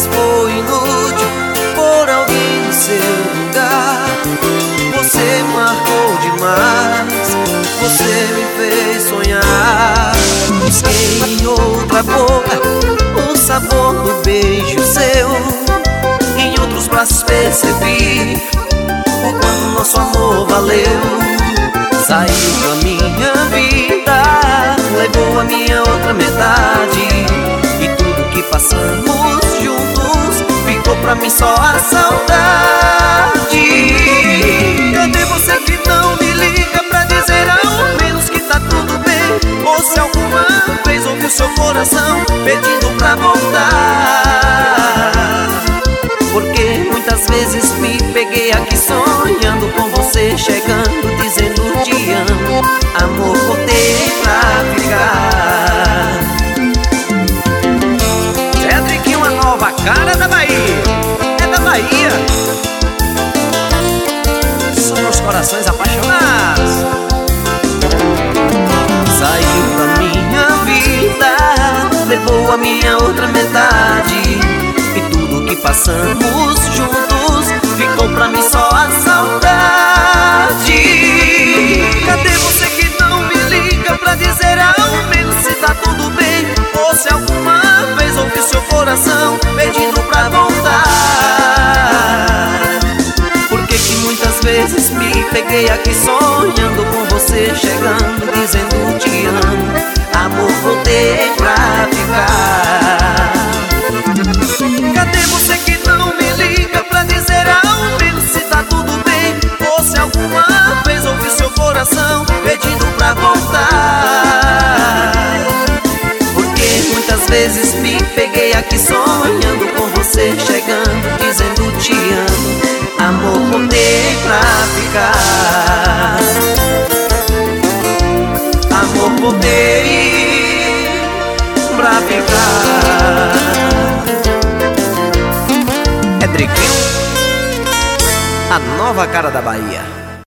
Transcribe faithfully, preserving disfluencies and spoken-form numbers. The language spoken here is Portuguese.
vezes foi inútil por alguém no seu lugar. Você marcou demais, você me fez sonhar. Busquei em outra boca o sabor do beijo seu. Em outros braços percebi o quanto nosso amor valeu. Saiu da minha vida, levou a minha outra metade. E tudo que passamos juntos ficou pra mim só a saudade. Cadê você que não me liga pra dizer ao menos que tá tudo bem? Ou se alguma vez ouviu seu coração pedindo pra voltar? Porque muitas vezes me peguei aqui sonhando com você chegando, dizendo te amo. Amor, voltei pra ficar. Cedric, uma nova cara da Bahia. É da Bahia. São meus corações apaixonados. Saiu da minha vida, levou a minha outra metade. E tudo que passamos juntos ficou pra mim só a saudade. Cadê você que não me liga pra dizer ao menos se tá tudo bem? Ou se alguma vez ouviu seu coração pedindo pra voltar? Porque que muitas vezes me peguei aqui sonhando com você chegando, dizendo te amo. Amor, voltei pra ficar. Cadê você que não me liga pra dizer ao menos se tá tudo bem? Ou se alguma vez ouviu seu coração pedindo pra voltar? Porque muitas vezes me peguei aqui sonhando com você chegando, dizendo te amo. Amor, voltei pra ficar. Amor, voltei pra ficar. Cedriquinho, a nova cara da Bahia.